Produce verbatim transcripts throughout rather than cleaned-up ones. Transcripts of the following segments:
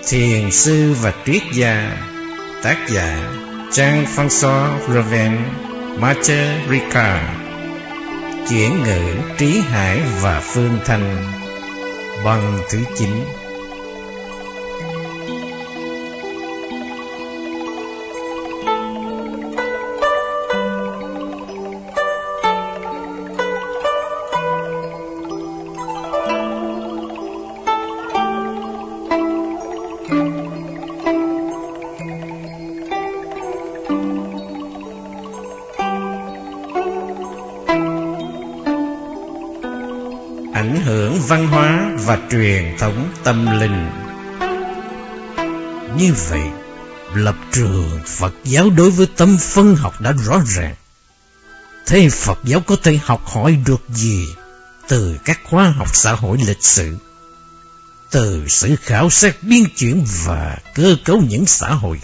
Thiền sư và triết gia. Tác giả Jean-François Raven, Matthieu Ricard. Chuyển ngữ Trí Hải và Phương Thanh. Băng thứ chín. Ảnh hưởng văn hóa và truyền thống tâm linh. Như vậy, lập trường Phật giáo đối với tâm phân học đã rõ ràng. Thế Phật giáo có thể học hỏi được gì từ các khoa học xã hội lịch sử, từ sự khảo sát biến chuyển và cơ cấu những xã hội?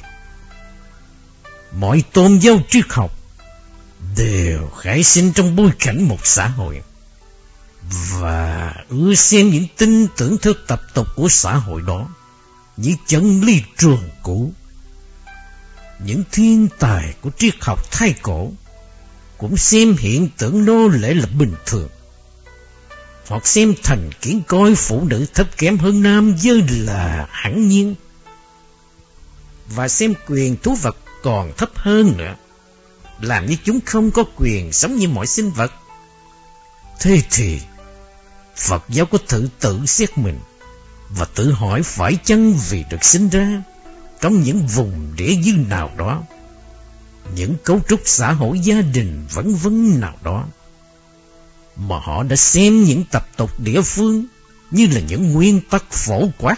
Mọi tôn giáo triết học đều khởi sinh trong bối cảnh một xã hội, và ưa xem những tin tưởng theo tập tục của xã hội đó như chân lý trường cũ. Những thiên tài của triết học thái cổ cũng xem hiện tượng nô lệ là bình thường, hoặc xem thành kiến coi phụ nữ thấp kém hơn nam giới là hẳn nhiên, và xem quyền thú vật còn thấp hơn nữa, làm như chúng không có quyền sống như mọi sinh vật. Thế thì Phật giáo có thử tự xét mình và tự hỏi phải chăng vì được sinh ra trong những vùng địa dư nào đó, những cấu trúc xã hội gia đình vân vân nào đó, mà họ đã xem những tập tục địa phương như là những nguyên tắc phổ quát?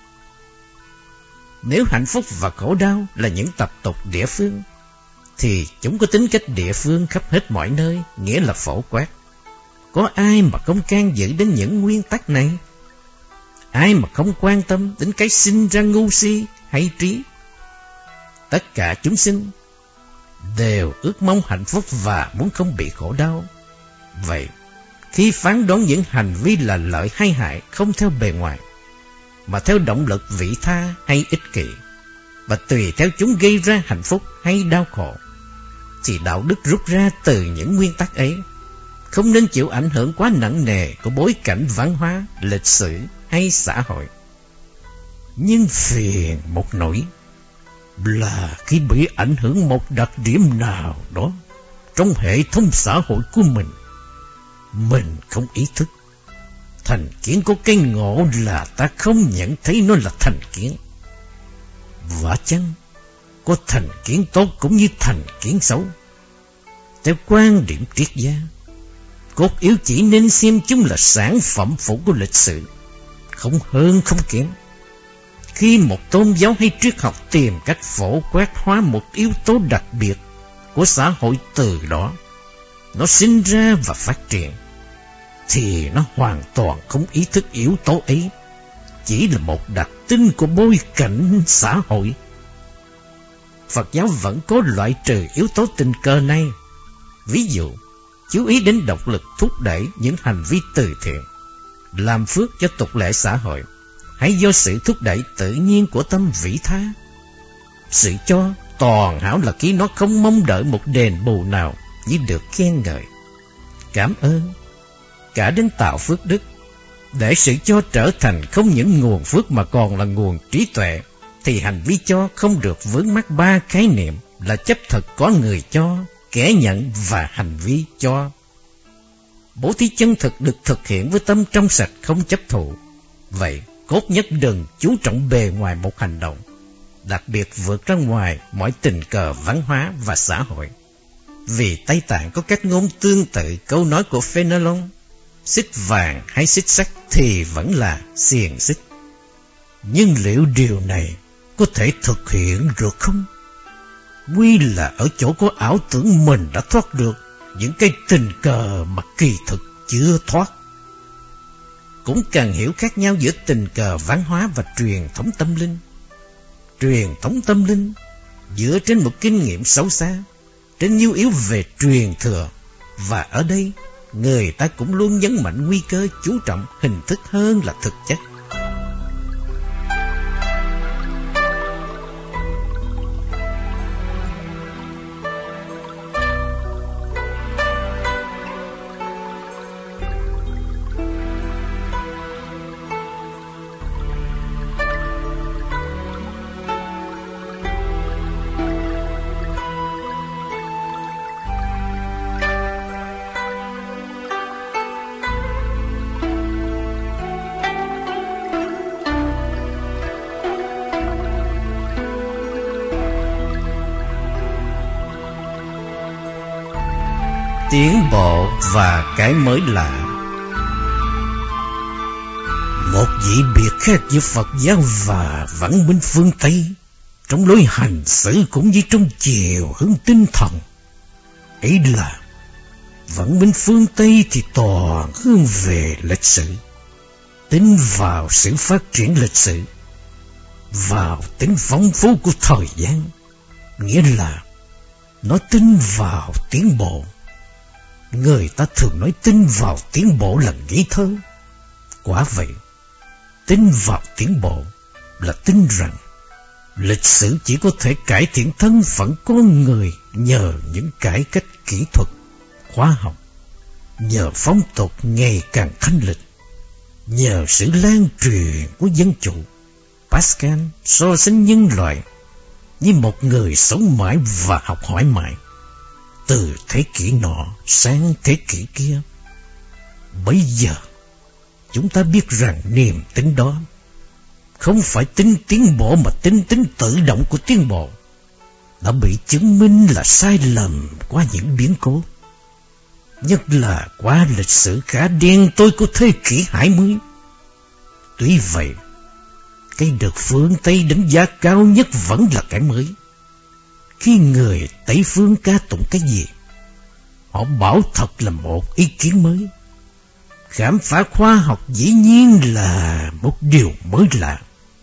Nếu hạnh phúc và khổ đau là những tập tục địa phương, thì chúng có tính cách địa phương khắp hết mọi nơi, nghĩa là phổ quát. Có ai mà không can dự đến những nguyên tắc này? Ai mà không quan tâm đến cái sinh ra ngu si hay trí? Tất cả chúng sinh đều ước mong hạnh phúc và muốn không bị khổ đau. Vậy, khi phán đoán những hành vi là lợi hay hại không theo bề ngoài, mà theo động lực vị tha hay ích kỷ, và tùy theo chúng gây ra hạnh phúc hay đau khổ, thì đạo đức rút ra từ những nguyên tắc ấy không nên chịu ảnh hưởng quá nặng nề của bối cảnh văn hóa, lịch sử hay xã hội. Nhưng phiền một nỗi là khi bị ảnh hưởng một đặc điểm nào đó trong hệ thống xã hội của mình, mình không ý thức. Thành kiến có cái ngộ là ta không nhận thấy nó là thành kiến. Và chăng có thành kiến tốt cũng như thành kiến xấu? Theo quan điểm triết gia, cốt yếu chỉ nên xem chúng là sản phẩm phụ của lịch sử, không hơn không kém. Khi một tôn giáo hay triết học tìm cách phổ quát hóa một yếu tố đặc biệt của xã hội, từ đó nó sinh ra và phát triển, thì nó hoàn toàn không ý thức yếu tố ấy chỉ là một đặc tính của bối cảnh xã hội. Phật giáo vẫn có loại trừ yếu tố tình cờ này. Ví dụ, chú ý đến động lực thúc đẩy những hành vi từ thiện, làm phước cho tục lệ xã hội, hay do sự thúc đẩy tự nhiên của tâm vĩ tha. Sự cho toàn hảo là khi nó không mong đợi một đền bù nào, chỉ được khen ngợi, cảm ơn, cả đến tạo phước đức. Để sự cho trở thành không những nguồn phước mà còn là nguồn trí tuệ, thì hành vi cho không được vướng mắc ba khái niệm là chấp thực có người cho, kẻ nhận và hành vi cho. Bố thí chân thực được thực hiện với tâm trong sạch, không chấp thụ. Vậy, cốt nhất đừng chú trọng bề ngoài một hành động, đặc biệt vượt ra ngoài mọi tình cờ văn hóa và xã hội. Vì Tây Tạng có cách ngôn tương tự câu nói của Fénelon: xích vàng hay xích sắt thì vẫn là xiềng xích. Nhưng liệu điều này có thể thực hiện được không? Quy là ở chỗ có ảo tưởng mình đã thoát được những cái tình cờ mà kỳ thực chưa thoát. Cũng cần hiểu khác nhau giữa tình cờ văn hóa và truyền thống tâm linh. Truyền thống tâm linh dựa trên một kinh nghiệm sâu xa, trên nhu yếu về truyền thừa, và ở đây người ta cũng luôn nhấn mạnh nguy cơ chú trọng hình thức hơn là thực chất. Tiến bộ và cái mới lạ. Một vị biệt khác giữa Phật giáo và văn minh phương Tây, trong lối hành xử cũng như trong chiều hướng tinh thần, ấy là văn minh phương Tây thì toàn hướng về lịch sử, tin vào sự phát triển lịch sử, vào tính phong phú của thời gian, nghĩa là nó tin vào tiến bộ. Người ta thường nói tin vào tiến bộ là ngây thơ. Quả vậy, tin vào tiến bộ là tin rằng lịch sử chỉ có thể cải thiện thân phận con người nhờ những cải cách kỹ thuật, khoa học, nhờ phong tục ngày càng thanh lịch, nhờ sự lan truyền của dân chủ. Pascal so sánh nhân loại như một người sống mãi và học hỏi mãi, từ thế kỷ nọ sang thế kỷ kia. Bây giờ chúng ta biết rằng niềm tin đó không phải tin tiến bộ mà tin tính tự động của tiến bộ đã bị chứng minh là sai lầm qua những biến cố, nhất là qua lịch sử khá đen tối của thế kỷ hai mươi. Tuy vậy, cái được phương Tây đánh giá cao nhất vẫn là cái mới. Khi người Tây phương ca tụng cái gì, họ bảo thật là một ý kiến mới. Khám phá khoa học dĩ nhiên là một điều mới lạ.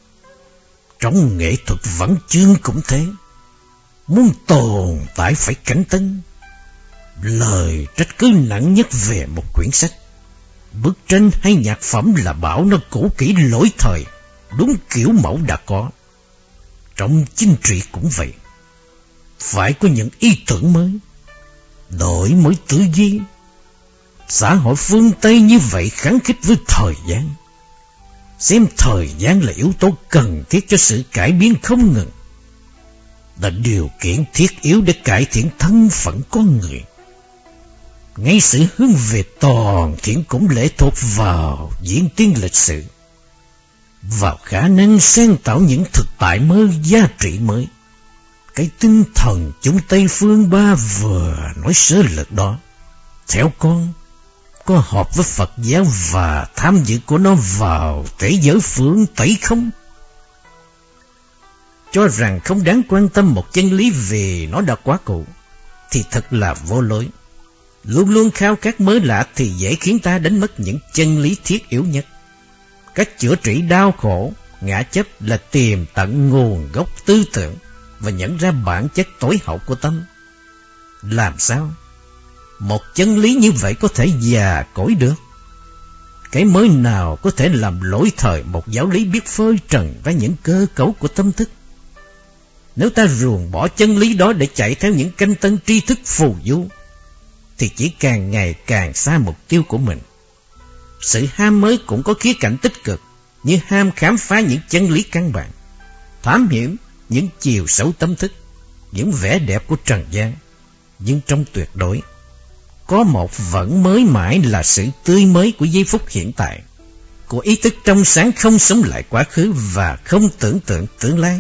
Trong nghệ thuật văn chương cũng thế, muốn tồn tại phải cảnh tân. Lời trách cứ nặng nhất về một quyển sách, bức tranh hay nhạc phẩm là bảo nó cũ kỹ lỗi thời, đúng kiểu mẫu đã có. Trong chính trị cũng vậy, phải có những ý tưởng mới, đổi mới tư duy. Xã hội phương Tây như vậy kháng khích với thời gian, xem thời gian là yếu tố cần thiết cho sự cải biến không ngừng, là điều kiện thiết yếu để cải thiện thân phận con người. Ngay sự hướng về toàn thiện cũng lệ thuộc vào diễn tiến lịch sử, vào khả năng sáng tạo những thực tại mới, giá trị mới. Cái tinh thần chúng Tây phương ba vừa nói sơ lược đó, theo con, có hợp với Phật giáo và tham dự của nó vào thế giới phương Tây không? Cho rằng không đáng quan tâm một chân lý vì nó đã quá cũ thì thật là vô lối. Luôn luôn khao khát mới lạ thì dễ khiến ta đánh mất những chân lý thiết yếu nhất. Cách chữa trị đau khổ, ngã chấp là tìm tận nguồn gốc tư tưởng và nhận ra bản chất tối hậu của tâm. Làm sao một chân lý như vậy có thể già cỗi được? Cái mới nào có thể làm lỗi thời một giáo lý biết phơi trần ra những cơ cấu của tâm thức? Nếu ta ruồng bỏ chân lý đó để chạy theo những canh tân tri thức phù du, thì chỉ càng ngày càng xa mục tiêu của mình. Sự ham mới cũng có khía cạnh tích cực, như ham khám phá những chân lý căn bản, thám hiểm những chiều xấu tâm thức, những vẻ đẹp của trần gian. Nhưng trong tuyệt đối, có một vẫn mới mãi là sự tươi mới của giây phút hiện tại, của ý thức trong sáng không sống lại quá khứ và không tưởng tượng tương lai.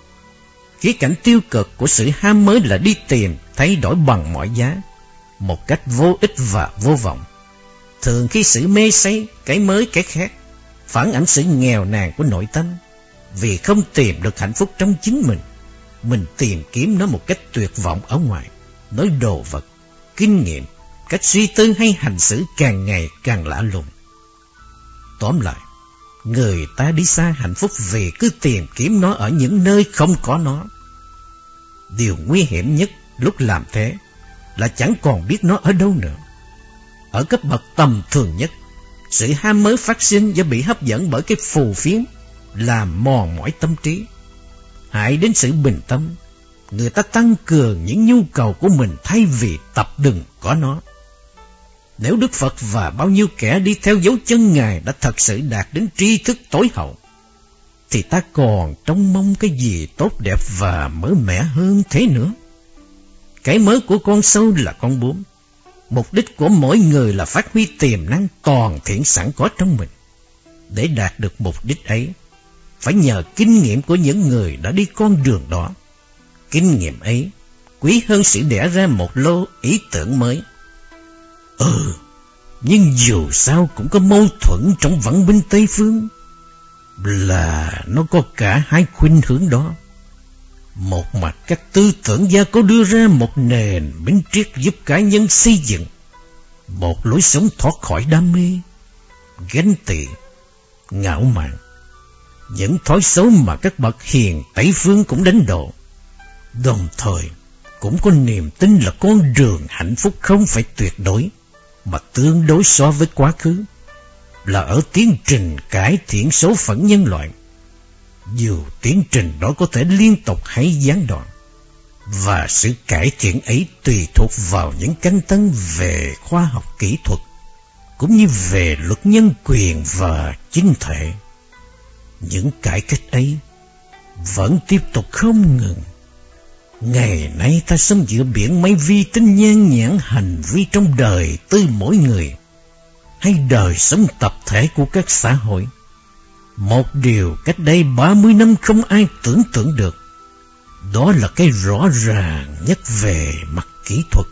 Khía cạnh tiêu cực của sự ham mới là đi tìm thay đổi bằng mọi giá, một cách vô ích và vô vọng. Thường khi sự mê say cái mới cái khác phản ảnh sự nghèo nàn của nội tâm, vì không tìm được hạnh phúc trong chính mình, mình tìm kiếm nó một cách tuyệt vọng ở ngoài, nói đồ vật, kinh nghiệm, cách suy tư hay hành xử càng ngày càng lạ lùng. Tóm lại, người ta đi xa hạnh phúc vì cứ tìm kiếm nó ở những nơi không có nó. Điều nguy hiểm nhất lúc làm thế là chẳng còn biết nó ở đâu nữa. Ở cấp bậc tầm thường nhất, sự ham mới phát sinh do bị hấp dẫn bởi cái phù phiếm, làm mòn mỏi tâm trí, hại đến sự bình tâm. Người ta tăng cường những nhu cầu của mình thay vì tập đừng có nó. Nếu Đức Phật và bao nhiêu kẻ đi theo dấu chân Ngài đã thật sự đạt đến tri thức tối hậu, thì ta còn trông mong cái gì tốt đẹp và mới mẻ hơn thế nữa. Cái mới của con sâu là con bướm. Mục đích của mỗi người là phát huy tiềm năng toàn thiện sẵn có trong mình. Để đạt được mục đích ấy, phải nhờ kinh nghiệm của những người đã đi con đường đó. Kinh nghiệm ấy quý hơn sự đẻ ra một lô ý tưởng mới. Ừ, nhưng dù sao cũng có mâu thuẫn trong văn minh Tây Phương, là nó có cả hai khuynh hướng đó. Một mặt các tư tưởng gia có đưa ra một nền minh triết giúp cá nhân xây dựng một lối sống thoát khỏi đam mê, ganh tị, ngạo mạn, những thói xấu mà các bậc hiền Tây Phương cũng đánh đổ. Đồng thời cũng có niềm tin là con đường hạnh phúc không phải tuyệt đối, mà tương đối so với quá khứ, là ở tiến trình cải thiện số phận nhân loại. Dù tiến trình đó có thể liên tục hay gián đoạn, và sự cải thiện ấy tùy thuộc vào những canh tân về khoa học kỹ thuật, cũng như về luật nhân quyền và chính thể. Những cải cách ấy vẫn tiếp tục không ngừng. Ngày nay ta sống giữa biển mấy vi tính nhan nhản hành vi trong đời tư mỗi người, hay đời sống tập thể của các xã hội. Một điều cách đây ba mươi năm không ai tưởng tượng được, đó là cái rõ ràng nhất về mặt kỹ thuật.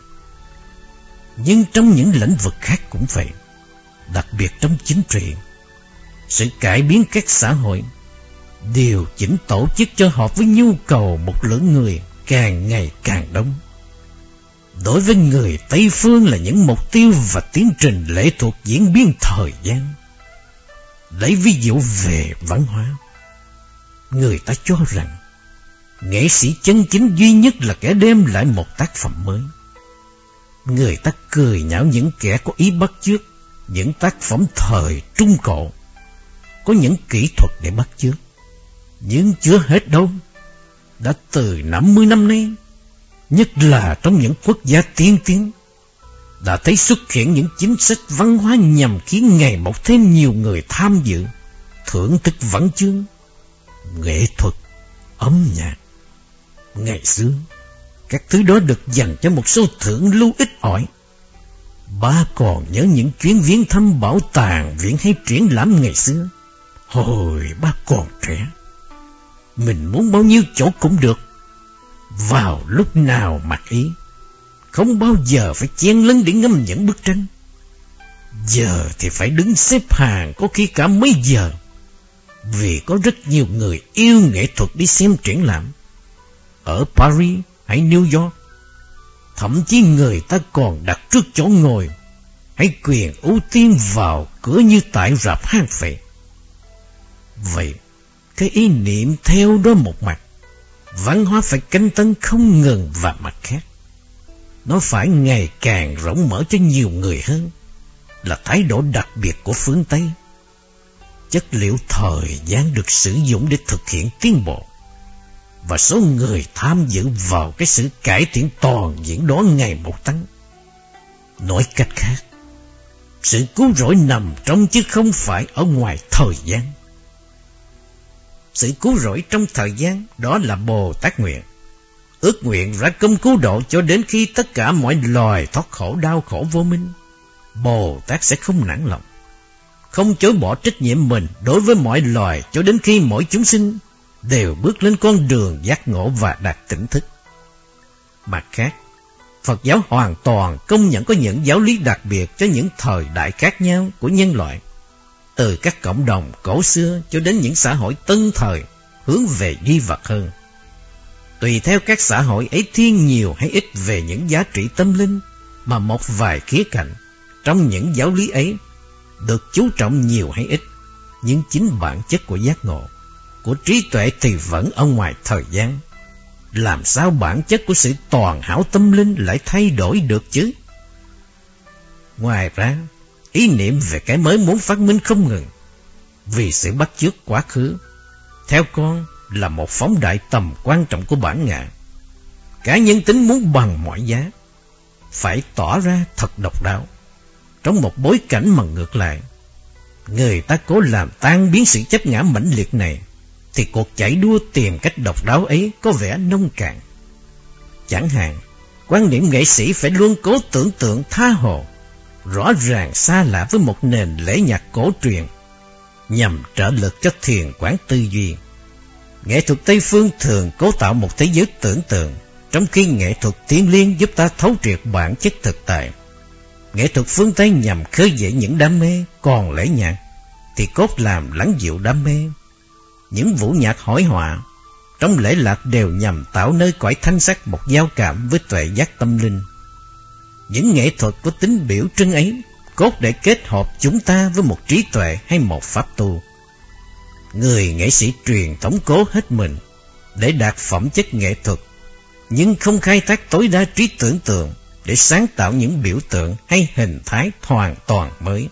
Nhưng trong những lĩnh vực khác cũng vậy, đặc biệt trong chính trị, sự cải biến các xã hội, điều chỉnh tổ chức cho hợp với nhu cầu một lượng người càng ngày càng đông. Đối với người Tây Phương là những mục tiêu và tiến trình lệ thuộc diễn biến thời gian. Lấy ví dụ về văn hóa, người ta cho rằng nghệ sĩ chân chính duy nhất là kẻ đem lại một tác phẩm mới. Người ta cười nhạo những kẻ có ý bắt chước những tác phẩm thời Trung Cổ, có những kỹ thuật để bắt chước. Nhưng chưa hết đâu. Đã từ năm mươi năm nay, nhất là trong những quốc gia tiên tiến, đã thấy xuất hiện những chính sách văn hóa nhằm khiến ngày một thêm nhiều người tham dự, thưởng thức văn chương, nghệ thuật, âm nhạc. Ngày xưa, các thứ đó được dành cho một số thượng lưu ít ỏi. Ba còn nhớ những chuyến viếng thăm bảo tàng, viện hay triển lãm ngày xưa. Hồi ba còn trẻ, mình muốn bao nhiêu chỗ cũng được, vào lúc nào mặc ý, không bao giờ phải chen lấn để ngắm những bức tranh. Giờ thì phải đứng xếp hàng có khi cả mấy giờ, vì có rất nhiều người yêu nghệ thuật đi xem triển lãm ở Paris hay New York. Thậm chí người ta còn đặt trước chỗ ngồi hay quyền ưu tiên vào cửa như tại rạp hang vậy. Vậy cái ý niệm theo đó một mặt, văn hóa phải canh tân không ngừng, và mặt khác, nó phải ngày càng rộng mở cho nhiều người hơn, là thái độ đặc biệt của phương Tây. Chất liệu thời gian được sử dụng để thực hiện tiến bộ, và số người tham dự vào cái sự cải thiện toàn diện đó ngày một tăng. Nói cách khác, sự cứu rỗi nằm trong chứ không phải ở ngoài thời gian. Sự cứu rỗi trong thời gian đó là Bồ Tát nguyện, ước nguyện ra công cứu độ cho đến khi tất cả mọi loài thoát khổ đau khổ vô minh. Bồ Tát sẽ không nản lòng, không chối bỏ trách nhiệm mình đối với mọi loài cho đến khi mỗi chúng sinh đều bước lên con đường giác ngộ và đạt tỉnh thức. Mặt khác, Phật giáo hoàn toàn công nhận có những giáo lý đặc biệt cho những thời đại khác nhau của nhân loại, từ các cộng đồng cổ xưa cho đến những xã hội tân thời hướng về duy vật hơn. Tùy theo các xã hội ấy thiên nhiều hay ít về những giá trị tâm linh, mà một vài khía cạnh trong những giáo lý ấy được chú trọng nhiều hay ít, nhưng chính bản chất của giác ngộ, của trí tuệ thì vẫn ở ngoài thời gian. Làm sao bản chất của sự toàn hảo tâm linh lại thay đổi được chứ? Ngoài ra, ý niệm về cái mới muốn phát minh không ngừng, vì sự bắt chước quá khứ, theo con là một phóng đại tầm quan trọng của bản ngã. Cá nhân tính muốn bằng mọi giá phải tỏ ra thật độc đáo. Trong một bối cảnh mà ngược lại, người ta cố làm tan biến sự chấp ngã mãnh liệt này, thì cuộc chạy đua tìm cách độc đáo ấy có vẻ nông cạn. Chẳng hạn, quan điểm nghệ sĩ phải luôn cố tưởng tượng tha hồ, rõ ràng xa lạ với một nền lễ nhạc cổ truyền, nhằm trợ lực cho thiền quán tư duy. Nghệ thuật Tây phương thường cố tạo một thế giới tưởng tượng, trong khi nghệ thuật thiên liêng giúp ta thấu triệt bản chất thực tại. nghệ thuật phương Tây nhằm khơi dậy những đam mê, còn lễ nhạc thì cốt làm lắng dịu đam mê. Những vũ nhạc hội họa trong lễ lạc đều nhằm tạo nơi cõi thanh sắc một giao cảm với tuệ giác tâm linh. Những nghệ thuật có tính biểu trưng ấy cốt để kết hợp chúng ta với một trí tuệ hay một pháp tu. Người nghệ sĩ truyền thống cố hết mình để đạt phẩm chất nghệ thuật, nhưng không khai thác tối đa trí tưởng tượng để sáng tạo những biểu tượng hay hình thái hoàn toàn mới.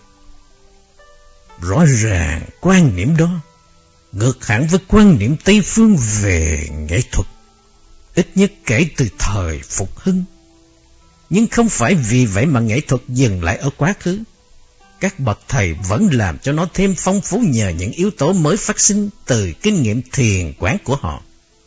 Rõ ràng quan niệm đó ngược hẳn với quan niệm Tây phương về nghệ thuật, ít nhất kể từ thời Phục Hưng. Nhưng không phải vì vậy mà nghệ thuật dừng lại ở quá khứ. Các bậc thầy vẫn làm cho nó thêm phong phú nhờ những yếu tố mới phát sinh từ kinh nghiệm thiền quán của họ.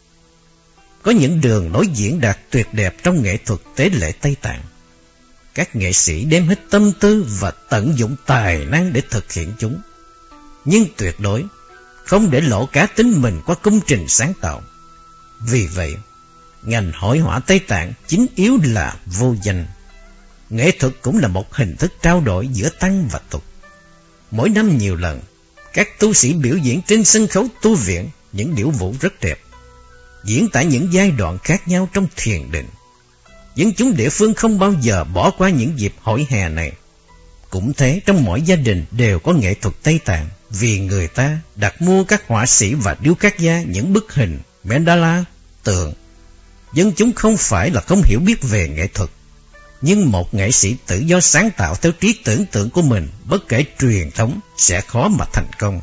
Có những đường lối diễn đạt tuyệt đẹp trong nghệ thuật tế lễ Tây Tạng. Các nghệ sĩ đem hết tâm tư và tận dụng tài năng để thực hiện chúng, nhưng tuyệt đối không để lộ cá tính mình qua công trình sáng tạo. Vì vậy, ngành hội họa Tây Tạng chính yếu là vô danh. Nghệ thuật cũng là một hình thức trao đổi giữa tăng và tục. Mỗi năm nhiều lần, các tu sĩ biểu diễn trên sân khấu tu viện những điệu vũ rất đẹp, diễn tả những giai đoạn khác nhau trong thiền định. Dân chúng địa phương không bao giờ bỏ qua những dịp hội hè này. Cũng thế, trong mỗi gia đình đều có nghệ thuật Tây Tạng, vì người ta đặt mua các họa sĩ và điêu khắc gia những bức hình, mandala, tượng. Dân chúng không phải là không hiểu biết về nghệ thuật, nhưng một nghệ sĩ tự do sáng tạo theo trí tưởng tượng của mình, bất kể truyền thống, sẽ khó mà thành công.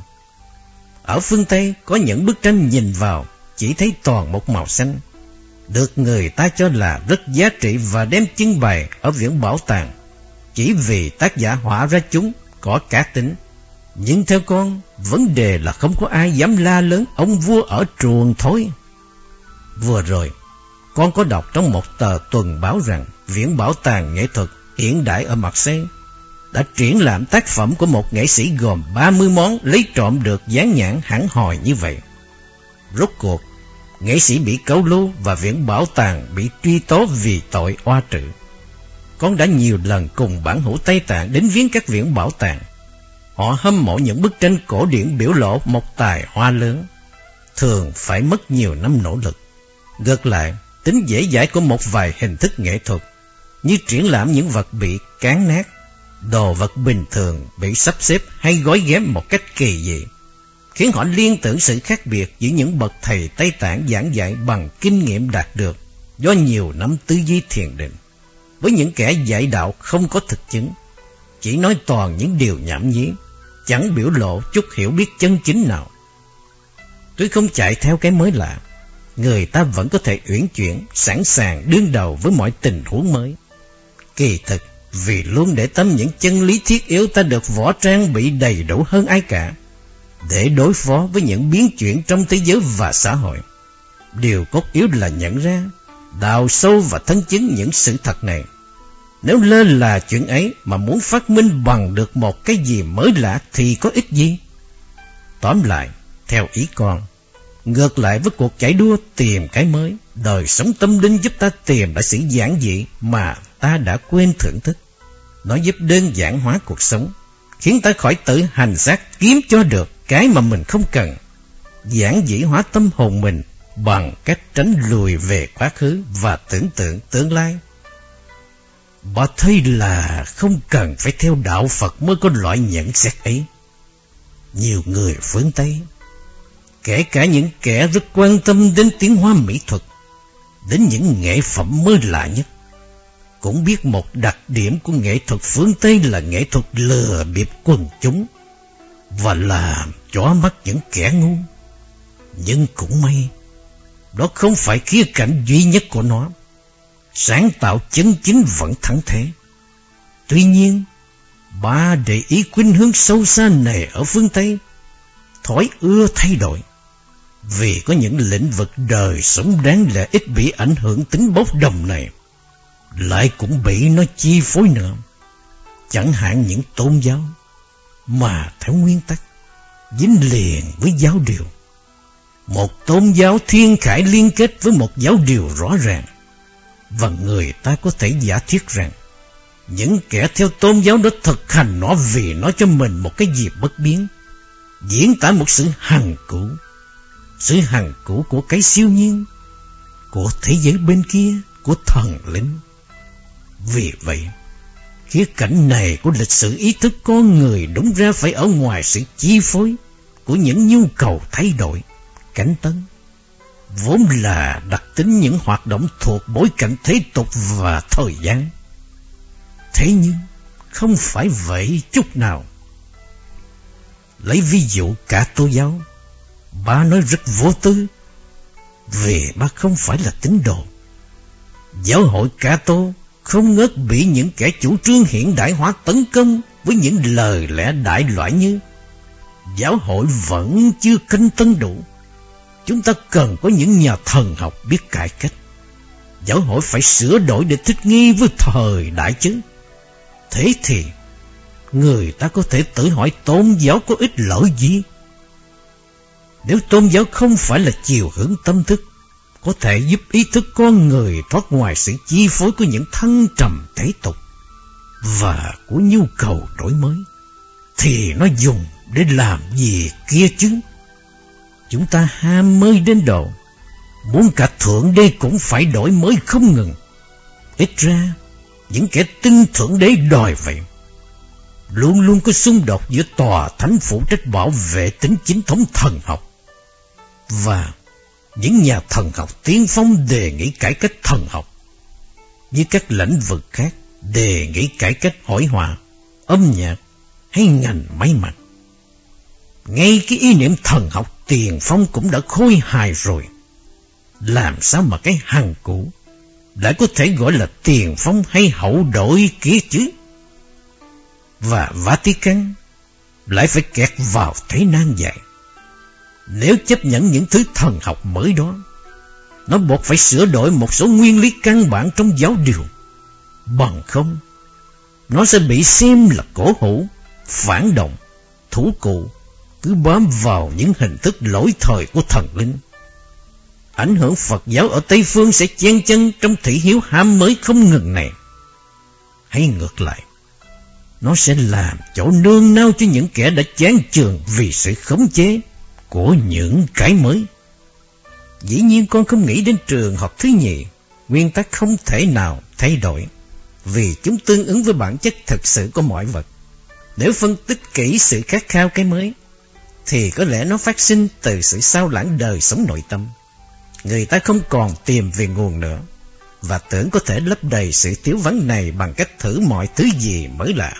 Ở phương Tây có những bức tranh nhìn vào chỉ thấy toàn một màu xanh, được người ta cho là rất giá trị và đem trưng bày ở viện bảo tàng, chỉ vì tác giả họa ra chúng có cá tính. Nhưng theo con, vấn đề là không có ai dám la lớn ông vua ở truồng thôi. Vừa rồi, con có đọc trong một tờ tuần báo rằng Viện Bảo tàng Nghệ thuật hiện đại ở Marseille đã triển lãm tác phẩm của một nghệ sĩ gồm ba mươi món lấy trộm được dán nhãn hẳn hoi như vậy. Rốt cuộc, nghệ sĩ bị câu lưu và Viện Bảo tàng bị truy tố vì tội oa trự. Con đã nhiều lần cùng bản hữu Tây Tạng đến viếng các viện bảo tàng. Họ hâm mộ những bức tranh cổ điển biểu lộ một tài hoa lớn, thường phải mất nhiều năm nỗ lực. Ngược lại, tính dễ dãi của một vài hình thức nghệ thuật, như triển lãm những vật bị cán nát, đồ vật bình thường bị sắp xếp hay gói ghém một cách kỳ dị, khiến họ liên tưởng sự khác biệt giữa những bậc thầy Tây Tạng giảng dạy bằng kinh nghiệm đạt được do nhiều năm tư duy thiền định, với những kẻ dạy đạo không có thực chứng, chỉ nói toàn những điều nhảm nhí, chẳng biểu lộ chút hiểu biết chân chính nào. Tôi không chạy theo cái mới lạ, người ta vẫn có thể uyển chuyển, sẵn sàng đương đầu với mọi tình huống mới. Kỳ thực, vì luôn để tâm những chân lý thiết yếu, ta được võ trang bị đầy đủ hơn ai cả, để đối phó với những biến chuyển trong thế giới và xã hội. Điều cốt yếu là nhận ra, đào sâu và thân chứng những sự thật này. Nếu lơ là chuyện ấy mà muốn phát minh bằng được một cái gì mới lạ thì có ích gì? Tóm lại, theo ý con, ngược lại với cuộc chạy đua tìm cái mới, đời sống tâm linh giúp ta tìm lại sự giản dị mà ta đã quên thưởng thức. Nó giúp đơn giản hóa cuộc sống, khiến ta khỏi tự hành xác kiếm cho được cái mà mình không cần, giản dị hóa tâm hồn mình bằng cách tránh lùi về quá khứ và tưởng tượng tương lai. Bà thấy là không cần phải theo đạo Phật mới có loại nhận xét ấy. Nhiều người phương Tây, kể cả những kẻ rất quan tâm đến tiến hóa mỹ thuật, đến những nghệ phẩm mới lạ nhất, cũng biết một đặc điểm của nghệ thuật phương Tây là nghệ thuật lừa bịp quần chúng và làm chói mắt những kẻ ngu. Nhưng cũng may, đó không phải khía cạnh duy nhất của nó. Sáng tạo chân chính vẫn thắng thế. Tuy nhiên, ba để ý khuynh hướng sâu xa này ở phương Tây, thói ưa thay đổi, vì có những lĩnh vực đời sống đáng lẽ ít bị ảnh hưởng tính bốc đồng này, lại cũng bị nó chi phối nữa. Chẳng hạn những tôn giáo mà theo nguyên tắc dính liền với giáo điều. Một tôn giáo thiên khải liên kết với một giáo điều rõ ràng, và người ta có thể giả thiết rằng Những kẻ theo tôn giáo đó thực hành nó vì nó cho mình một cái gì bất biến, diễn tả một sự hằng cũ, sự hằng cũ của cái siêu nhiên, của thế giới bên kia, của thần linh. Vì vậy, khía cạnh này của lịch sử ý thức con người đúng ra phải ở ngoài sự chi phối của những nhu cầu thay đổi, cảnh tấn, vốn là đặc tính những hoạt động thuộc bối cảnh thế tục và thời gian. Thế nhưng không phải vậy chút nào. Lấy ví dụ cả Tô giáo, bà nói rất vô tư, vì bà không phải là tín đồ. Giáo hội Cả Tô không ngớt bị những kẻ chủ trương hiện đại hóa tấn công với những lời lẽ đại loại như: giáo hội vẫn chưa canh tân đủ, chúng ta cần có những nhà thần học biết cải cách, giáo hội phải sửa đổi để thích nghi với thời đại chứ. Thế thì người ta có thể tự hỏi tôn giáo có ích lợi gì? Nếu tôn giáo không phải là chiều hướng tâm thức, có thể giúp ý thức con người thoát ngoài sự chi phối của những thăng trầm thế tục và của nhu cầu đổi mới, thì nó dùng để làm gì kia chứ? Chúng ta ham mê đến độ muốn cả thượng đế cũng phải đổi mới không ngừng. Ít ra những kẻ tin thượng đế đòi vậy. Luôn luôn có xung đột giữa tòa thánh phụ trách bảo vệ tính chính thống thần học và những nhà thần học tiên phong đề nghị cải cách thần học, như các lĩnh vực khác đề nghị cải cách hội họa, âm nhạc hay ngành may mặc. Ngay cái ý niệm thần học tiền phong cũng đã khôi hài rồi. Làm sao mà cái hằng cũ lại có thể gọi là tiền phong hay hậu đổi kia chứ? Và Vatican lại phải kẹt vào thế nan giải. Nếu chấp nhận những thứ thần học mới đó, nó buộc phải sửa đổi một số nguyên lý căn bản trong giáo điều. Bằng không, nó sẽ bị xem là cổ hủ, phản động, thủ cụ, cứ bám vào những hình thức lỗi thời của thần linh. Ảnh hưởng Phật giáo ở Tây Phương sẽ chen chân trong thị hiếu ham mới không ngừng này. Hay ngược lại, nó sẽ làm chỗ nương nao cho những kẻ đã chán chường vì sự khống chế của những cái mới. Dĩ nhiên con không nghĩ đến trường hợp thứ nhì, nguyên tắc không thể nào thay đổi, vì chúng tương ứng với bản chất thực sự của mọi vật. Nếu phân tích kỹ sự khát khao cái mới, thì có lẽ nó phát sinh từ sự sao lãng đời sống nội tâm. Người ta không còn tìm về nguồn nữa, và tưởng có thể lấp đầy sự thiếu vắng này bằng cách thử mọi thứ gì mới lạ.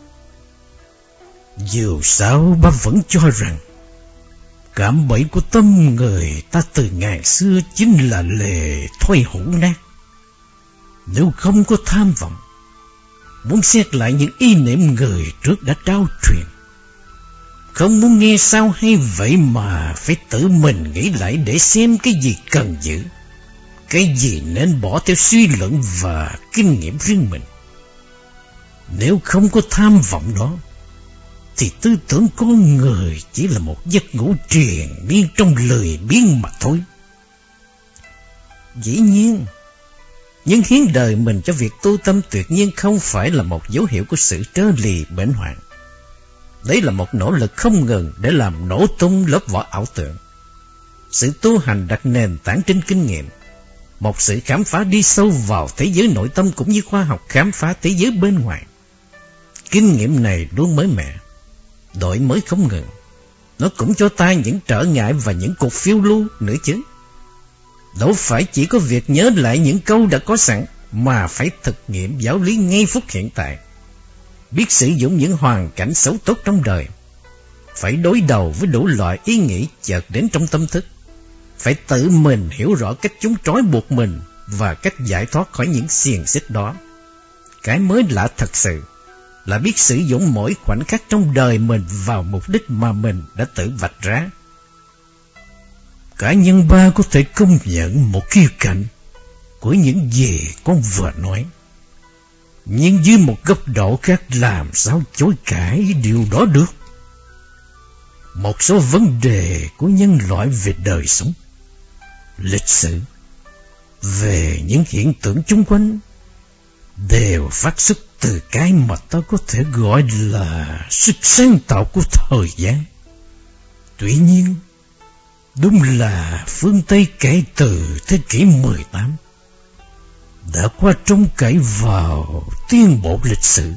Dù sao ba vẫn cho rằng cạm bẫy của tâm người ta từ ngàn xưa chính là lề thôi hủ nát. Nếu không có tham vọng, muốn xét lại những ý niệm người trước đã trao truyền, không muốn nghe sao hay vậy mà phải tự mình nghĩ lại để xem cái gì cần giữ, cái gì nên bỏ theo suy luận và kinh nghiệm riêng mình. Nếu không có tham vọng đó, thì tư tưởng con người chỉ là một giấc ngủ triền miên trong lười biếng mà thôi. Dĩ nhiên, nhưng hiến đời mình cho việc tu tâm tuyệt nhiên không phải là một dấu hiệu của sự trơ lì bệnh hoạn. Đấy là một nỗ lực không ngừng để làm nổ tung lớp vỏ ảo tưởng. Sự tu hành đặt nền tảng trên kinh nghiệm, một sự khám phá đi sâu vào thế giới nội tâm cũng như khoa học khám phá thế giới bên ngoài. Kinh nghiệm này luôn mới mẻ, đổi mới không ngừng. Nó cũng cho ta những trở ngại và những cuộc phiêu lưu nữa chứ. Đâu phải chỉ có việc nhớ lại những câu đã có sẵn, mà phải thực nghiệm giáo lý ngay phút hiện tại, biết sử dụng những hoàn cảnh xấu tốt trong đời, phải đối đầu với đủ loại ý nghĩ chợt đến trong tâm thức, phải tự mình hiểu rõ cách chúng trói buộc mình và cách giải thoát khỏi những xiềng xích đó. Cái mới lạ thật sự là biết sử dụng mỗi khoảnh khắc trong đời mình vào mục đích mà mình đã tự vạch ra. Cả nhân ba có thể công nhận một khía cạnh của những gì con vừa nói, nhưng dưới một góc độ khác làm sao chối cãi điều đó được. Một số vấn đề của nhân loại về đời sống, lịch sử, về những hiện tượng chung quanh đều phát xuất từ cái mà ta có thể gọi là sức sáng tạo của thời gian. Tuy nhiên, đúng là phương Tây kể từ thế kỷ mười tám đã qua trông cậy vào tiến bộ lịch sử,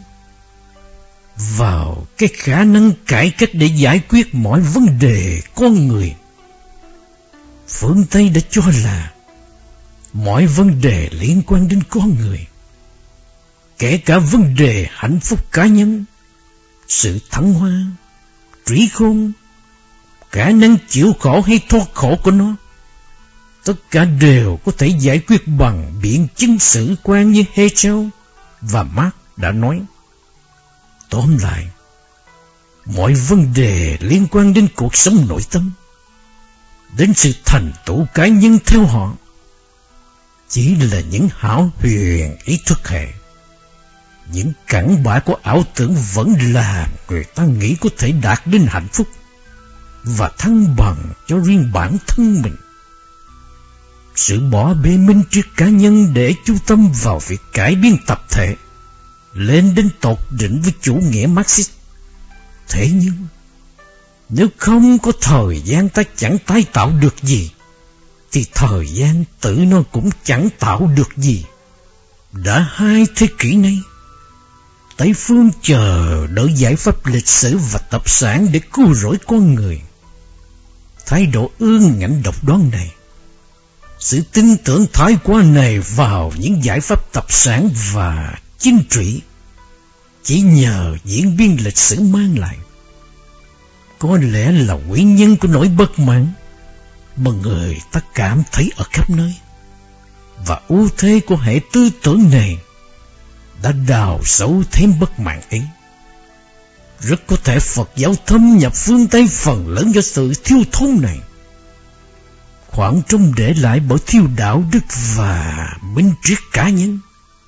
vào cái khả năng cải cách để giải quyết mọi vấn đề con người. Phương Tây đã cho là mọi vấn đề liên quan đến con người, kể cả vấn đề hạnh phúc cá nhân, sự thăng hoa, trí khôn, khả năng chịu khổ hay thoát khổ của nó, tất cả đều có thể giải quyết bằng biện chứng sử quan như Hegel và Marx đã nói. Tóm lại, mọi vấn đề liên quan đến cuộc sống nội tâm, đến sự thành tựu cá nhân theo họ, chỉ là những hão huyền ý thức hệ. Những cặn bã của ảo tưởng vẫn làm người ta nghĩ có thể đạt đến hạnh phúc và thăng bằng cho riêng bản thân mình. Sự bỏ bê minh triết cá nhân để chú tâm vào việc cải biến tập thể lên đến tột đỉnh với chủ nghĩa Marxist. Thế nhưng, nếu không có thời gian ta chẳng tái tạo được gì, thì thời gian tự nó cũng chẳng tạo được gì. Đã hai thế kỷ nay, Tây phương chờ đợi giải pháp lịch sử và tập sản để cứu rỗi con người. Thái độ ương ngạnh độc đoán này, sự tin tưởng thái quá này vào những giải pháp tập sản và chính trị, chỉ nhờ diễn biến lịch sử mang lại, có lẽ là nguyên nhân của nỗi bất mãn mà người ta cảm thấy ở khắp nơi. Và ưu thế của hệ tư tưởng này đã đào sâu thêm bất mãn ấy. Rất có thể Phật giáo thâm nhập phương Tây phần lớn do sự thiếu thốn này, khoảng trống để lại bởi thiếu đạo đức và minh triết cá nhân.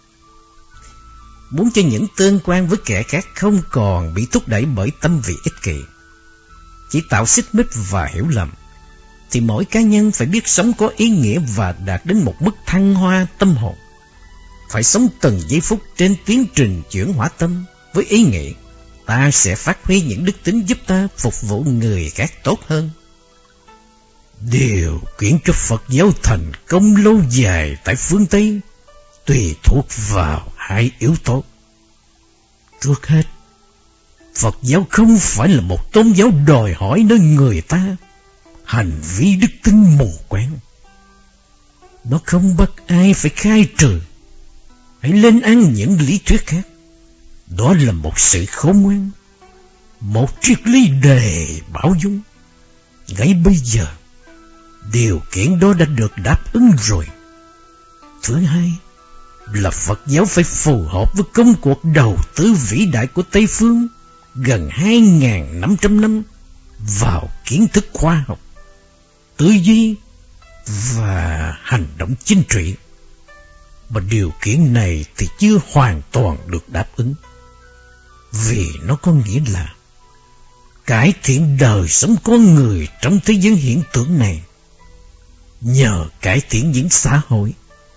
Muốn cho những tương quan với kẻ khác không còn bị thúc đẩy bởi tâm vị ích kỷ, chỉ tạo xích mích và hiểu lầm, thì mỗi cá nhân phải biết sống có ý nghĩa và đạt đến một mức thăng hoa tâm hồn. Phải sống từng giây phút trên tiến trình chuyển hóa tâm với ý nghĩ ta sẽ phát huy những đức tính giúp ta phục vụ người khác tốt hơn. Điều kiện cho Phật giáo thành công lâu dài tại phương Tây tùy thuộc vào hai yếu tố. Trước hết, Phật giáo không phải là một tôn giáo đòi hỏi nơi người ta hành vi đức tin mù quáng. Nó không bắt ai phải khai trừ hãy lên án những lý thuyết khác. Đó là một sự khôn ngoan, một triết lý đầy bảo dung. Ngay bây giờ, điều kiện đó đã được đáp ứng rồi. Thứ hai là Phật giáo phải phù hợp với công cuộc đầu tư vĩ đại của Tây phương gần hai nghìn năm trăm năm vào kiến thức khoa học, tư duy và hành động chính trị. Mà điều kiện này thì chưa hoàn toàn được đáp ứng, vì nó có nghĩa là cải thiện đời sống con người trong thế giới hiện tượng này nhờ cải thiện những xã hội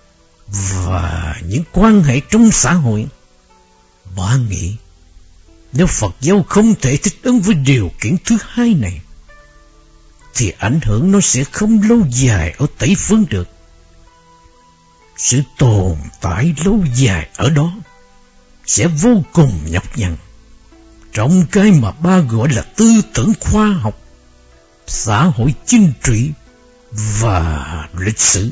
và những quan hệ trong xã hội. Bà nghĩ nếu Phật giáo không thể thích ứng với điều kiện thứ hai này, thì ảnh hưởng nó sẽ không lâu dài ở Tây phương được. Sự tồn tại lâu dài ở đó sẽ vô cùng nhọc nhằn trong cái mà ba gọi là tư tưởng khoa học, xã hội chính trị và lịch sử.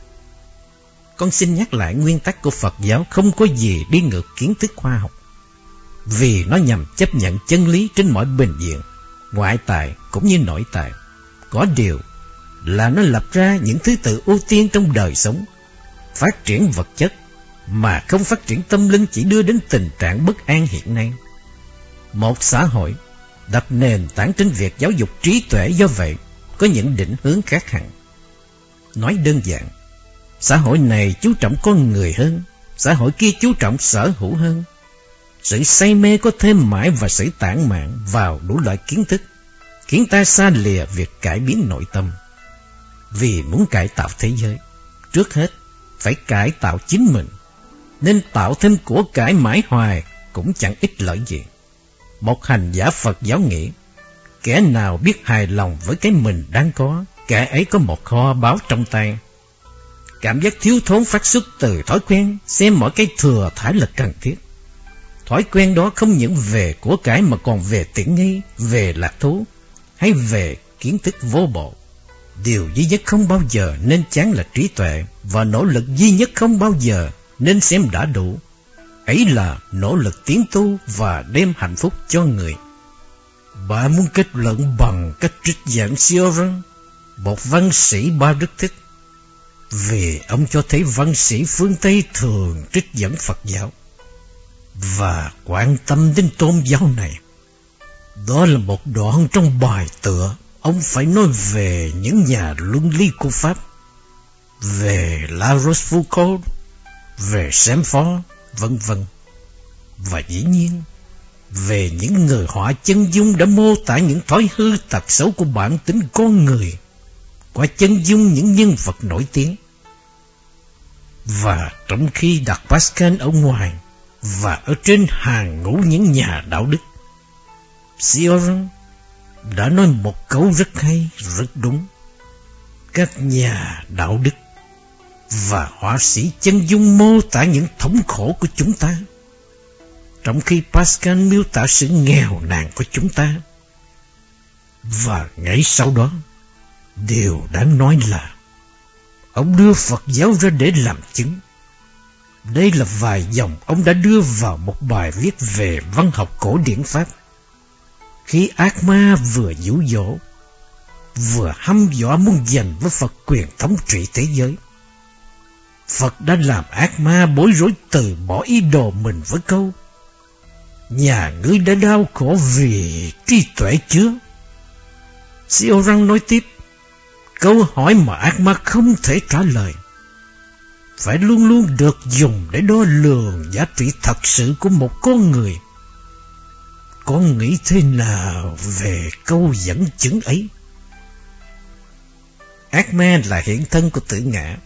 Con xin nhắc lại nguyên tắc của Phật giáo không có gì đi ngược kiến thức khoa học, vì nó nhằm chấp nhận chân lý trên mọi bình diện, ngoại tại cũng như nội tại. Có điều là nó lập ra những thứ tự ưu tiên trong đời sống. Phát triển vật chất mà không phát triển tâm linh chỉ đưa đến tình trạng bất an hiện nay. Một xã hội đặt nền tảng trên việc giáo dục trí tuệ do vậy có những định hướng khác hẳn. Nói đơn giản, xã hội này chú trọng con người hơn, xã hội kia chú trọng sở hữu hơn. Sự say mê có thêm mãi và sự tản mạn vào đủ loại kiến thức khiến ta xa lìa việc cải biến nội tâm. Vì muốn cải tạo thế giới, trước hết phải cải tạo chính mình. nên tạo thêm của cải mãi hoài cũng chẳng ích lợi gì. Một hành giả Phật giáo nghĩ, kẻ nào biết hài lòng với cái mình đang có, kẻ ấy có một kho báu trong tay. Cảm giác thiếu thốn phát xuất từ thói quen xem mọi cái thừa thải là cần thiết. Thói quen đó không những về của cải mà còn về tiện nghi, về lạc thú, hay về kiến thức vô bộ. Điều duy nhất không bao giờ nên chán là trí tuệ, và nỗ lực duy nhất không bao giờ nên xem đã đủ. Ấy là nỗ lực tiến tu và đem hạnh phúc cho người. Bạn muốn kết luận bằng cách trích dẫn Sioran, một văn sĩ Ba Đức thích, vì ông cho thấy văn sĩ phương Tây thường trích dẫn Phật giáo và quan tâm đến tôn giáo này. Đó là một đoạn trong bài tựa. Ông phải nói về những nhà luân lý của Pháp, về La Rochefoucauld, về Semford, vân vân. Và dĩ nhiên, về những người họa chân dung đã mô tả những thói hư tật xấu của bản tính con người qua chân dung những nhân vật nổi tiếng. Và trong khi đặt Pascal ở ngoài và ở trên hàng ngũ những nhà đạo đức, Sioran đã nói một câu rất hay, rất đúng. Các nhà đạo đức và họa sĩ chân dung mô tả những thống khổ của chúng ta, trong khi Pascal miêu tả sự nghèo nàn của chúng ta. Và ngay sau đó, điều đáng nói là ông đưa Phật giáo ra để làm chứng. Đây là vài dòng ông đã đưa vào một bài viết về văn học cổ điển Pháp. Khi ác ma vừa dụ dỗ, vừa hăm dọa muốn giành với Phật quyền thống trị thế giới, Phật đã làm ác ma bối rối từ bỏ ý đồ mình với câu: nhà ngươi đã đau khổ vì trí tuệ chưa? Sioran nói tiếp, câu hỏi mà ác ma không thể trả lời phải luôn luôn được dùng để đo lường giá trị thật sự của một con người. Con nghĩ thế nào về câu dẫn chứng ấy? Ác ma là hiện thân của tử ngã,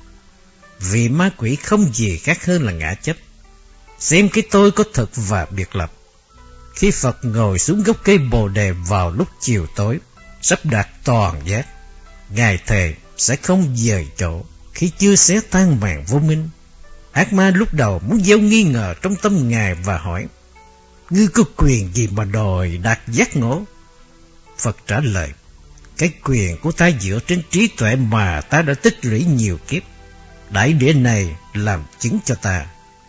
vì ma quỷ không gì khác hơn là ngã chấp, xem cái tôi có thực và biệt lập. Khi Phật ngồi xuống gốc cây Bồ Đề vào lúc chiều tối, sắp đạt toàn giác, Ngài thề sẽ không dời chỗ khi chưa xé tan màn vô minh. Ác ma lúc đầu muốn gieo nghi ngờ trong tâm Ngài và hỏi: ngươi có quyền gì mà đòi đạt giác ngộ? Phật trả lời: cái quyền của ta dựa trên trí tuệ mà ta đã tích lũy nhiều kiếp. Đại địa này làm chứng cho ta.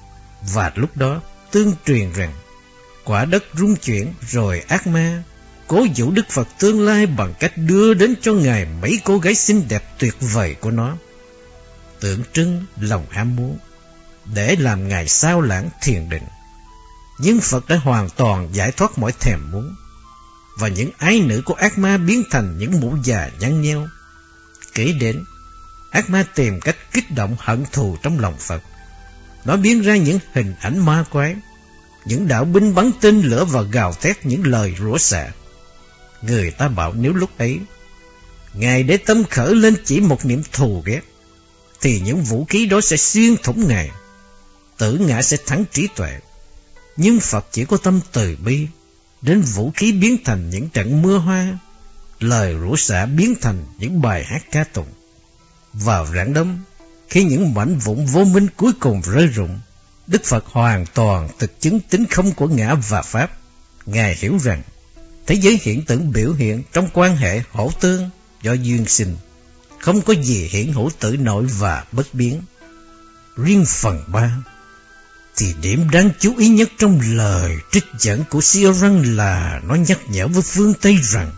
Và lúc đó tương truyền rằng quả đất rung chuyển, rồi ác ma cố dụ Đức Phật tương lai bằng cách đưa đến cho Ngài mấy cô gái xinh đẹp tuyệt vời của nó, tượng trưng lòng ham muốn, để làm Ngài sao lãng thiền định. Nhưng Phật đã hoàn toàn giải thoát mọi thèm muốn, và những ái nữ của ác ma biến thành những mụ già nhăn nheo. Kể đến, ác ma tìm cách kích động hận thù trong lòng Phật. Nó biến ra những hình ảnh ma quái, những đạo binh bắn tên lửa và gào thét những lời rủa xả. Người ta bảo nếu lúc ấy Ngài để tâm khởi lên chỉ một niệm thù ghét, thì những vũ khí đó sẽ xuyên thủng Ngài, tử ngã sẽ thắng trí tuệ. Nhưng Phật chỉ có tâm từ bi, đến vũ khí biến thành những trận mưa hoa, lời rủa xả biến thành những bài hát ca tụng. Vào rạng đông, khi những mảnh vụn vô minh cuối cùng rơi rụng, Đức Phật hoàn toàn thực chứng tính không của ngã và Pháp. Ngài hiểu rằng thế giới hiện tượng biểu hiện trong quan hệ hỗ tương do duyên sinh, không có gì hiển hữu tự nội và bất biến. Riêng phần ba, thì điểm đáng chú ý nhất trong lời trích dẫn của Sioran là nó nhắc nhở với phương Tây rằng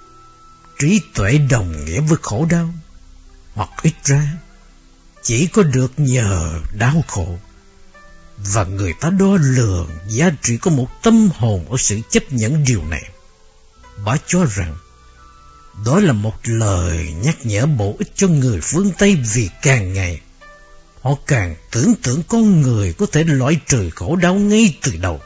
trí tuệ đồng nghĩa với khổ đau, hoặc ít ra chỉ có được nhờ đau khổ. Và người ta đo lường giá trị của một tâm hồn ở sự chấp nhận điều này. Bà cho rằng đó là một lời nhắc nhở bổ ích cho người phương Tây, vì càng ngày họ càng tưởng tượng con người có thể loại trừ khổ đau ngay từ đầu,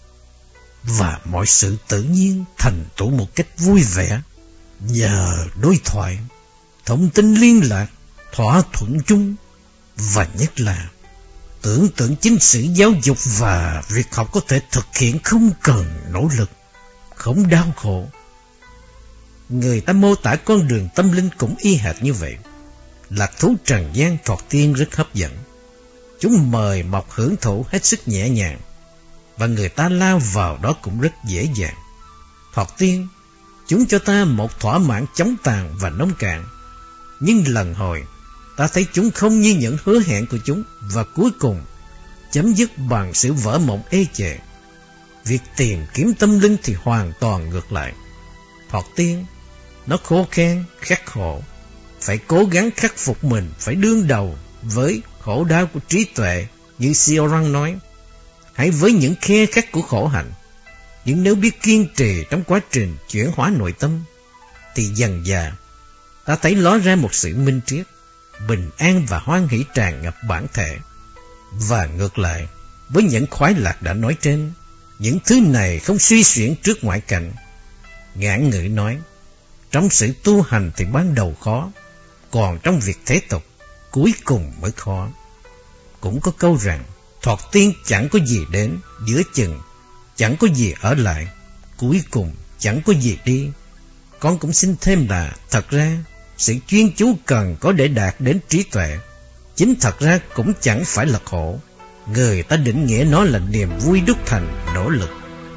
và mọi sự tự nhiên thành tựu một cách vui vẻ nhờ đối thoại, thông tin liên lạc, thỏa thuận chung, và nhất là Tưởng tượng chính sự giáo dục và việc học có thể thực hiện không cần nỗ lực, không đau khổ. Người ta mô tả con đường tâm linh cũng y hệt như vậy. Lạc thú trần gian thoạt tiên rất hấp dẫn. Chúng mời mọc hưởng thụ hết sức nhẹ nhàng, và người ta lao vào đó cũng rất dễ dàng. Thoạt tiên, chúng cho ta một thỏa mãn chóng tàn và nông cạn. Nhưng lần hồi, ta thấy chúng không như những hứa hẹn của chúng, và cuối cùng chấm dứt bằng sự vỡ mộng ê chề. Việc tìm kiếm tâm linh thì hoàn toàn ngược lại. Thoạt tiên, nó khô khan, khắc khổ, phải cố gắng khắc phục mình, phải đương đầu với khổ đau của trí tuệ, như Sioran nói, hãy với những khe khắc của khổ hạnh. Nhưng nếu biết kiên trì trong quá trình chuyển hóa nội tâm, thì dần dà ta thấy ló ra một sự minh triết, bình an và hoan hỷ tràn ngập bản thể. Và ngược lại, với những khoái lạc đã nói trên, những thứ này không suy xuyển trước ngoại cảnh. Ngạn ngữ nói, trong sự tu hành thì ban đầu khó, còn trong việc thế tục, cuối cùng mới khó. Cũng có câu rằng, thoạt tiên chẳng có gì đến, giữa chừng chẳng có gì ở lại, cuối cùng chẳng có gì đi. Con cũng xin thêm là, thật ra, sự chuyên chú cần có để đạt đến trí tuệ, chính thật ra cũng chẳng phải là khổ. Người ta định nghĩa nó là niềm vui đúc thành nỗ lực.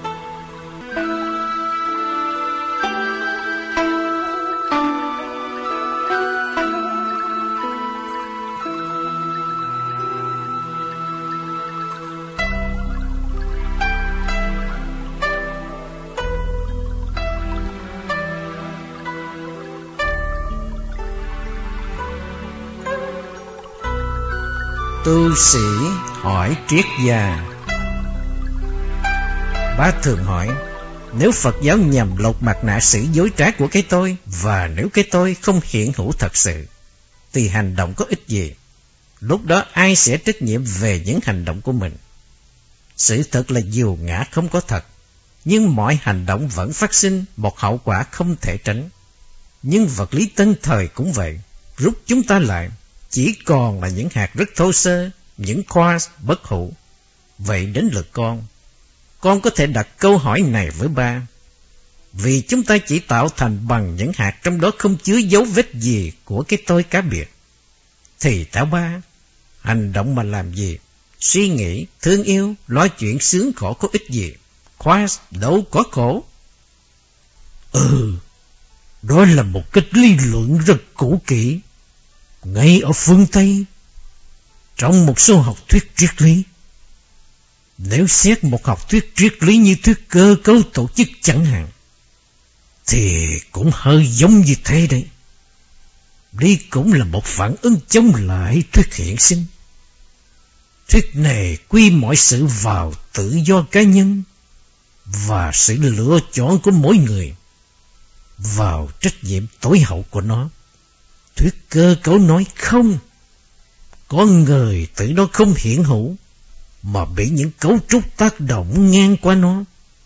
Tu sĩ hỏi triết gia. Bá thường hỏi, nếu Phật giáo nhằm lột mặt nạ sự dối trá của cái tôi, và nếu cái tôi không hiện hữu thật sự, thì hành động có ích gì? Lúc đó ai sẽ trách nhiệm về những hành động của mình? Sự thật là dù ngã không có thật, nhưng mọi hành động vẫn phát sinh một hậu quả không thể tránh. Nhưng vật lý tân thời cũng vậy, rút chúng ta lại chỉ còn là những hạt rất thô sơ, những quark bất hủ. Vậy đến lượt con, con có thể đặt câu hỏi này với ba. Vì chúng ta chỉ tạo thành bằng những hạt trong đó không chứa dấu vết gì của cái tôi cá biệt, thì theo ba, hành động mà làm gì, suy nghĩ, thương yêu, lo chuyện sướng khổ có ích gì? Quark đâu có khổ. Ừ, đó là một cách lý luận rất cũ kỹ. Ngay ở phương Tây, trong một số học thuyết triết lý, nếu xét một học thuyết triết lý như thuyết cơ cấu tổ chức chẳng hạn, thì cũng hơi giống như thế đấy. Đây cũng là một phản ứng chống lại thuyết hiện sinh. Thuyết này quy mọi sự vào tự do cá nhân và sự lựa chọn của mỗi người vào trách nhiệm tối hậu của nó. Thuyết cơ cấu nói không, con người tự nó không hiện hữu, mà bị những cấu trúc tác động ngang qua nó.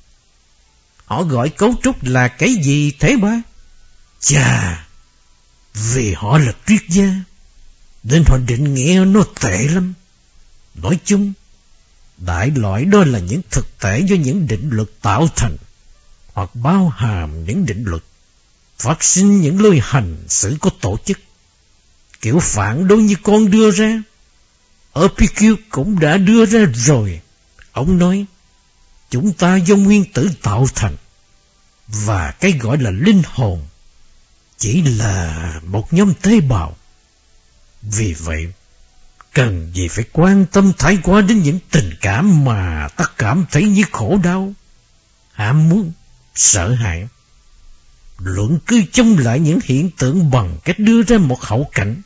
Họ gọi cấu trúc là cái gì thế ba? Chà, vì họ là triết gia, nên họ định nghĩa nó tệ lắm. Nói chung, đại loại đó là những thực thể do những định luật tạo thành, hoặc bao hàm những định luật, phát sinh những lối hành xử có tổ chức. Kiểu phản đối như con đưa ra, Epicure cũng đã đưa ra rồi. Ông nói, chúng ta do nguyên tử tạo thành, và cái gọi là linh hồn chỉ là một nhóm tế bào. Vì vậy, cần gì phải quan tâm thái quá đến những tình cảm mà ta cảm thấy như khổ đau, ham muốn, sợ hãi. Luận cứ chống lại những hiện tượng bằng cách đưa ra một hậu cảnh.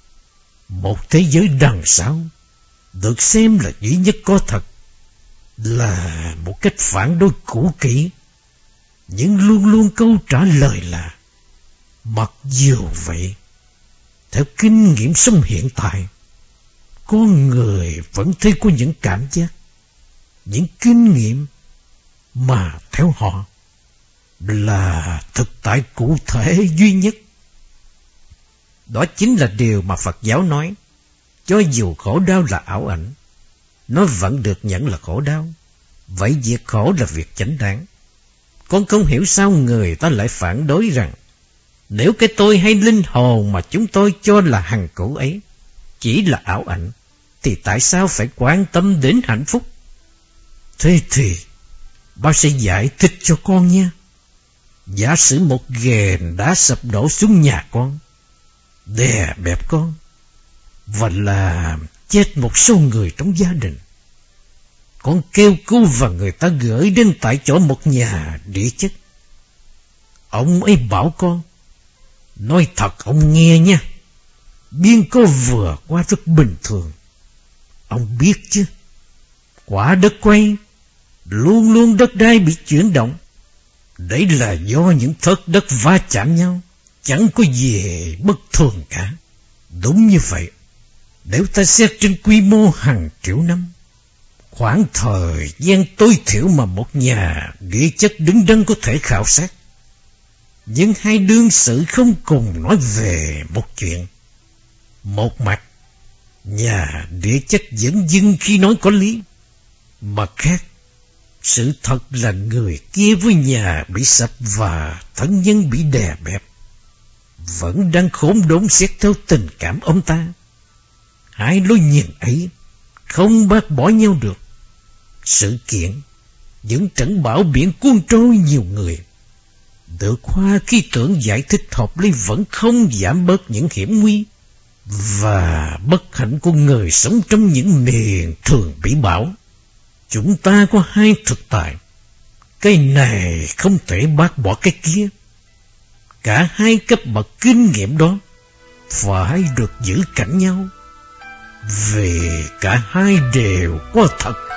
Một thế giới đằng sau, được xem là duy nhất có thật, là một cách phản đối cũ kỹ, nhưng luôn luôn câu trả lời là, mặc dù vậy, theo kinh nghiệm sống hiện tại, con người vẫn thấy có những cảm giác, những kinh nghiệm mà theo họ là thực tại cụ thể duy nhất. Đó chính là điều mà Phật giáo nói, cho dù khổ đau là ảo ảnh, nó vẫn được nhận là khổ đau. Vậy việc khổ là việc chánh đáng. Con không hiểu sao người ta lại phản đối rằng nếu cái tôi hay linh hồn mà chúng tôi cho là hằng cũ ấy chỉ là ảo ảnh, thì tại sao phải quan tâm đến hạnh phúc? Thế thì bác sẽ giải thích cho con nha. Giả sử một ghềnh đá sập đổ xuống nhà con, đè bẹp con và làm chết một số người trong gia đình. Con kêu cứu và người ta gửi đến tại chỗ một nhà địa chất. Ông ấy bảo con, nói thật ông nghe nha, biến cố vừa qua rất bình thường. Ông biết chứ, quả đất quay, luôn luôn đất đai bị chuyển động. Đấy là do những thớt đất va chạm nhau, chẳng có gì bất thường cả. Đúng như vậy, nếu ta xét trên quy mô hàng triệu năm, khoảng thời gian tối thiểu mà một nhà địa chất đứng đắn có thể khảo sát, nhưng hai đương sự không cùng nói về một chuyện. Một mặt, nhà địa chất dẫn dưng khi nói có lý. Mặt khác, sự thật là người kia với nhà bị sập và thân nhân bị đè bẹp vẫn đang khốn đốn xét theo tình cảm ông ta. Hai lối nhìn ấy không bác bỏ nhau được. Sự kiện những trận bão biển cuốn trôi nhiều người, được khoa khí tượng giải thích hợp lý vẫn không giảm bớt những hiểm nguy và bất hạnh của người sống trong những miền thường bị bão. Chúng ta có hai thực tại, cái này không thể bác bỏ cái kia. Cả hai cấp bậc kinh nghiệm đó phải được giữ cạnh nhau, vì cả hai đều có thật.